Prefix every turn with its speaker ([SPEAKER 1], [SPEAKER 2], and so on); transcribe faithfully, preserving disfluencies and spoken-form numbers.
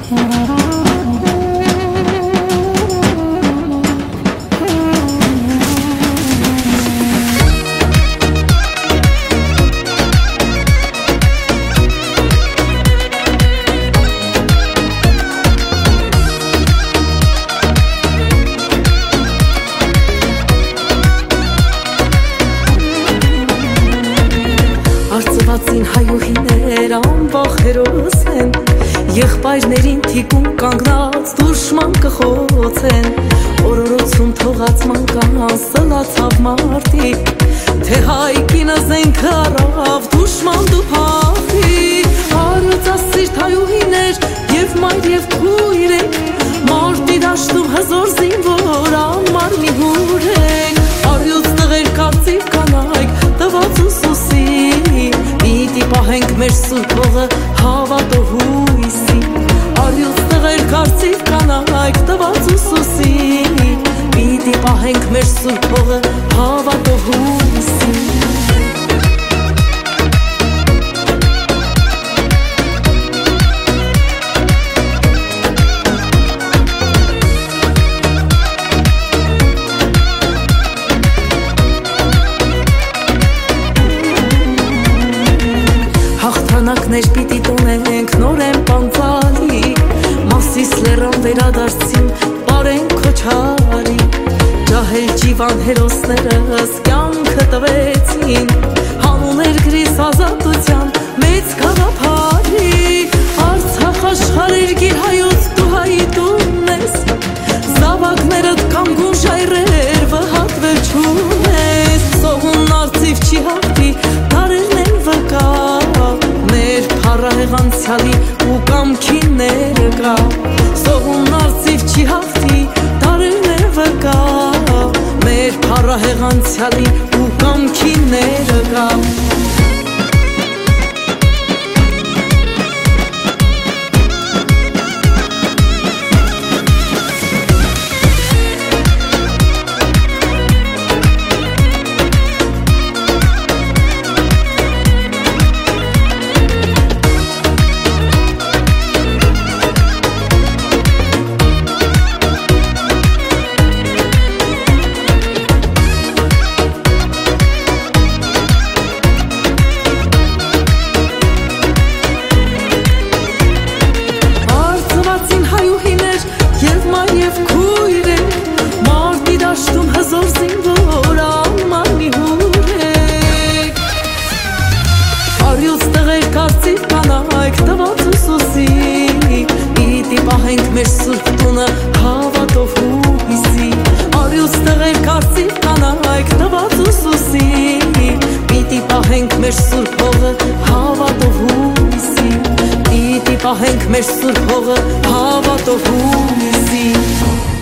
[SPEAKER 1] Արծվածին հայուհիներ անվախ հերոս են, եղբայրներին թիկուն կանգնած դուշման կխոցեն, օրորոցում թողած մանկան սլացավ մարդիկ, թե հայ կինը զենքը առավ դուշման դու փախի, արծասիրտ հայուհիներ և մայր և քույրեք, մարտի դաշտում հզոր զինվոր անմար մի հուրեք, արյուծ տղեր կարծիվ կանայք տված ուսուսի, պիտի պահենք մեր սուրբ հողը հավատով հույսի, արյուծ տղեր կարծիվ կանայք տված ուսուսի, պիտի պահենք մեր սուրբ հողը հավատով հույսի. Հաղթանակներ պիտի տոնենք նորեն պանցալի, Մասիս լեռան վերադարձին պարենք քոչարի, Ջահել ջիվան հերոսներս կյանքը տվեցին, Հանուն երկրիս ազատության մեծ գաղափարի, Արցախ աշխարհ երկիր հայոց դու հայի տունն ես, Զավակներդ կանգուն ժայռեր վհատվել չունես, Սողուն արծիվ չի հաղթի, դարերն են վկա, Փառահեղ անցյալի ու կամքի ներկա, Սողուն արծիվ չի հաղթի, դարերն է վկա, Մեր փառահեղ անցյալի ու կամքի ներկա. Պահենք մեր սուրբ տունը հավատով հույսի, Արյուծ տղեր կարծիվ կանայք տված ուսուսի, Պիտի պահենք մեր սուրբ հողը հավատով հույսի, Պիտի պահենք մեր սուրբ հողը հավատով հույսի.